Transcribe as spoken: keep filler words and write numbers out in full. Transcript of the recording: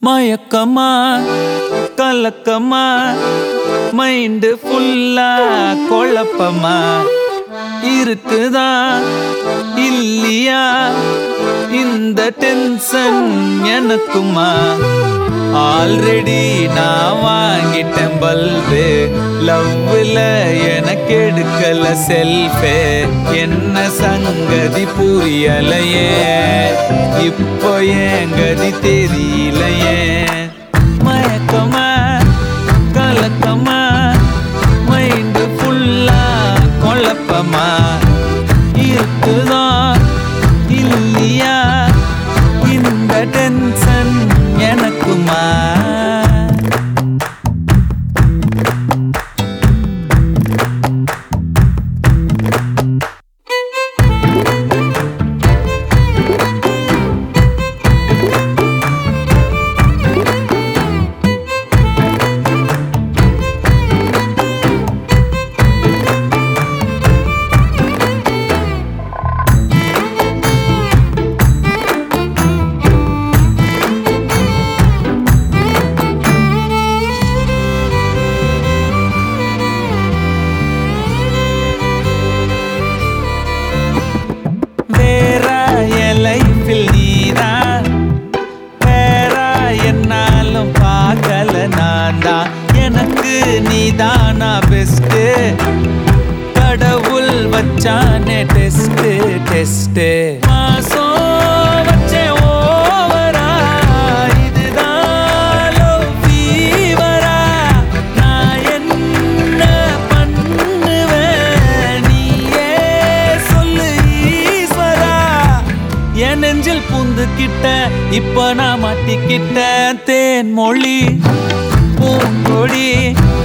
மயக்கமா கலக்கமா மைண்டு ஃபுல்லா குழப்பமா இருக்குதா இல்லையா இந்த டென்ஷன் எனக்குமா? ஆல்ரெடி நான் வாங்கிட்டேன் பல்பு, லவ்ல எனக்கு எடுக்கல செல்ஃபே. என்ன சங்கதி புரியலையே, இப்போ ஏன் கதி தெரியலையே. மயக்கமா கலக்கமா மைண்டு ஃபுல்லா குழப்பமா இருக்குதா இல்லையா இந்த டென்ஷன் எனக்குமா? லைஃபில் நீதான் வேறா என்னாலும் பார்க்கல நான் தான். எனக்கு நீதானா பெஸ்ட், கடவுள் வச்சானே டெஸ்ட் டெஸ்ட். மாசம் வச்சே ஓவரா இதுதான் லவ் ஃபீவரா. நான் என்ன பண்ணுவேன் நீயே சொல்லு ஈஸ்வரா. என் நெஞ்சில் பூந்துக்கிட்ட இப்ப நான் மாட்டிக்கிட்ட தேன் மொழி பூங்கொடி